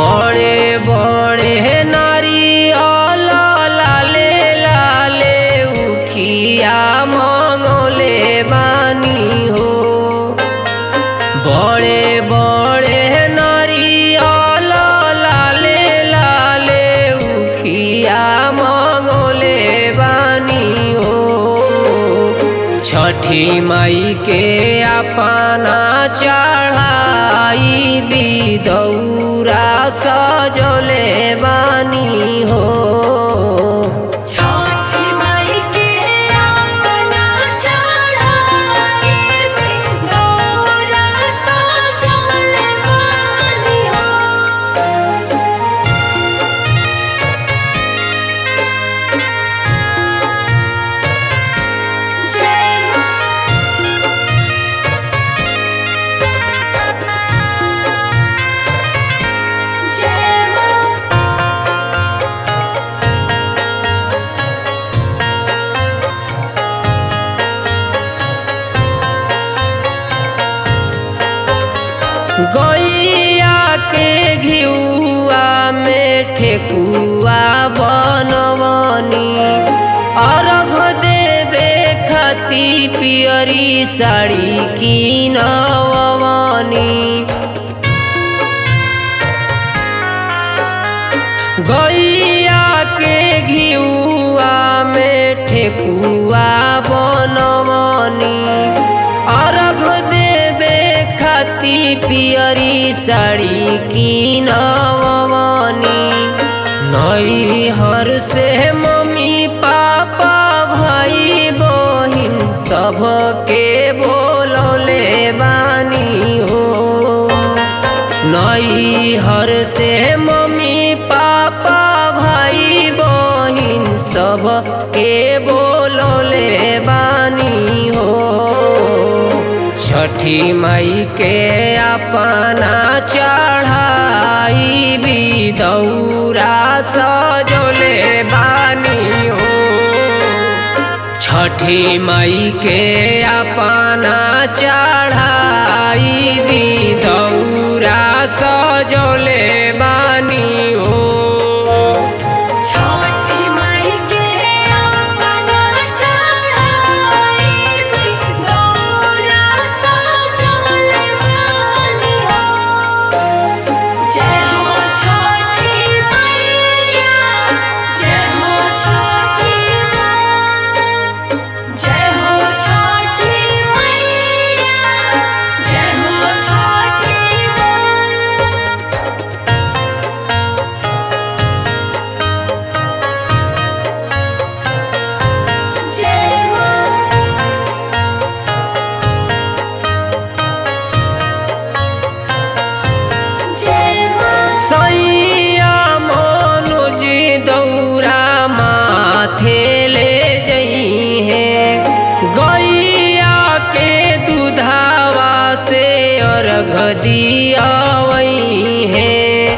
बड़े बड़े नारियल लाले लाले उखिया मंगले बानी हो। बड़े बड़े नारियल लाले लाले उखिया मंगले बानी हो। छठी माई के अपना चढ़ाई बिदौरा सजले बानी हो। छठी माई के अपना चढ़ाई बिदौरा सजले बानी हो। जय गैया के घिउआ में ठेकुआ बनवनी अर्घ देवे खाती पियरी साड़ी किनवनी। गैया के घिउआ में ठेकुआ बनवनी अर्घ देवे खाती पियरी साड़ी किनवनी। नैहर से मम्मी पापा भाई बहिन सबके बोलले बानी हो। नैहर से मम्मी पापा भाई बहिन सबके बोलले बानी हो। छठी माई के अपना चढ़ाई बिदौरा सजले बानी हो। छठी माई के अपना चढ़ाई बिदौरा सजले बानी हो। छठी माई के अपना चढ़ाई बिदौरा सजले बानी हो। जय हो छठी मैया, जय हो छठी माँ, जय हो छठी मैया, जय हो छठी माँ। जय माँ। जय माँ। सैया मनोज दौरा माथे ले जई है। गैया के दूधावा से अर्घ दियावई है।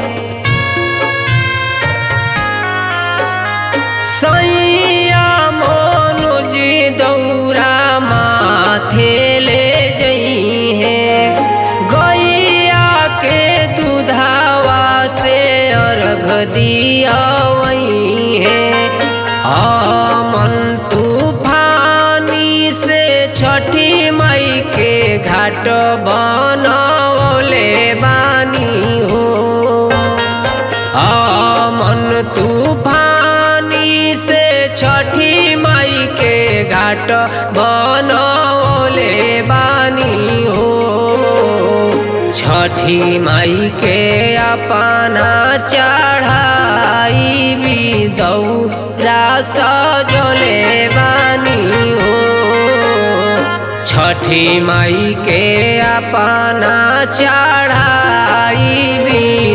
सैया मनोज दौरा माथे ले जई है। गैया के दूधावा से अर्घ दियावई है। अमन तूफानी से छठी माई के घाट बनवले बानी हो। अमन तूफानी से छठी माई के घाट बनवले बानी हो। छठी माई के अपना चढ़ाई बिदौरा सजले बानी हो। छठी माई के अपना चढ़ाई